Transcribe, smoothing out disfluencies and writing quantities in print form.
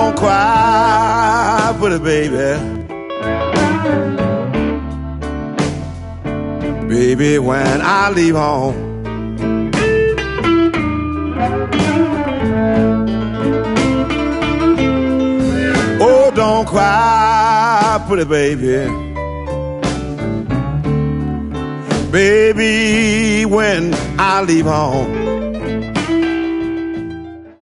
don't cry, pretty baby. Baby, when I leave home. Oh, don't cry, pretty baby. Baby, when I leave home.